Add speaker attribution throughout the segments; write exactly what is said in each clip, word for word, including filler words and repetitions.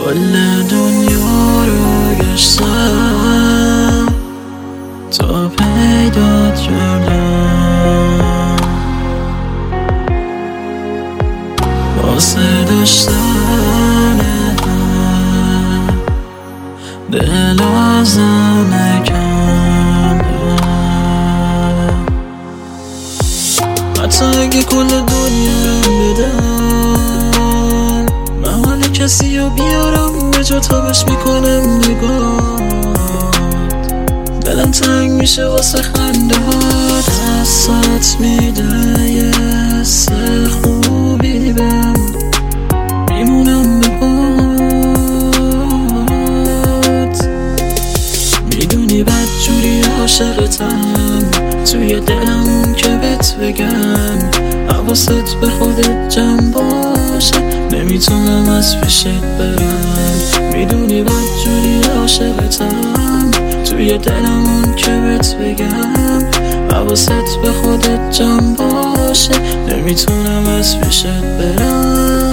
Speaker 1: کل دنیا رو گشتم تا پیدات کردم، واسه داشتن دل ازم نکندم. حتی اگه کل دنیا رو بدم، محال کسی رو بیارم به جا تابش میکنم نگاه. دلم تنگ میشه واسه خنده هات، دستات میده یه حس خوبی بهم، میمونم به پات. میدونی بد جوری عاشقتم، توی دلم که بهت بگم حواست به خودت جمع باشه، نمیتونم از پیشت برم. میدونی بد جوری عاشقتم، توی دلمون که بهت بگم حواست به خودت جمع باشه، نمیتونم از پیشت برم.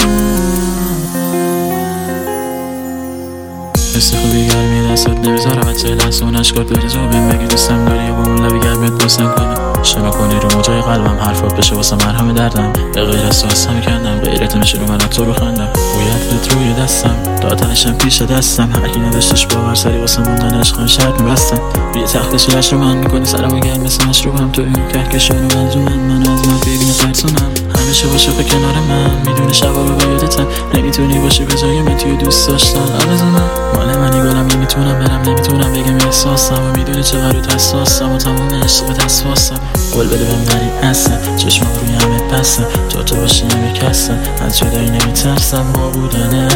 Speaker 1: حس خوبی گرمی دستت نمیذارم از چه لحظه اون اشکار داری جوابیم بگی دوستم داری با اون لبی گرمت بوسم کنی، شنا کنی رو موجای قلبم، حرفات بشه واسه مرهم دردم. به غیر از تو هستم کندم، غیرت میشه رو من تو رو خندم. بویت روی دستم تا تنشم پیش دستم، هرکی نداشتش باور سری واسه موندن عشقم شرط میبستم. روی تخت شیرش رو من میکنی سرمو گرم مثل مشروبم، تو این کهکشان و منظومم، منو از من ببینه ترسونم. همیشه باشه به کنار من، میدونی شبا رو به یادتم، نمیتونی باشی به جای من توی دوست داشتن. آرزو من مال منی گلم، نمیتونم برم نمیتونم بگم احساسم، و میدونی چقدر حساسم و تمام عشقت حساسم. قول بده بهم نری اصلا، چشمم روی همت بستم، تو تو باشی نمیکستم، از جدایی نمیترسم. با بودنت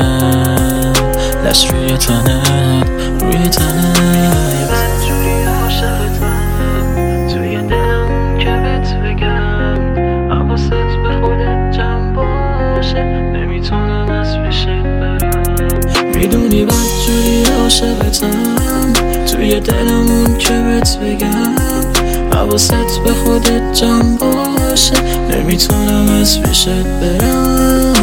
Speaker 1: لش روی تنت روی تنت بدجوری عاشقتم، توی دلم که بهت بگم حواست به خودت جمع باشه، نمیتونم از پیشت برم. میدونی بدجوری عاشقتم، توی دلمون که بهت بگم حواست به خودت جمع باشه، نمیتونم از پیشت برم.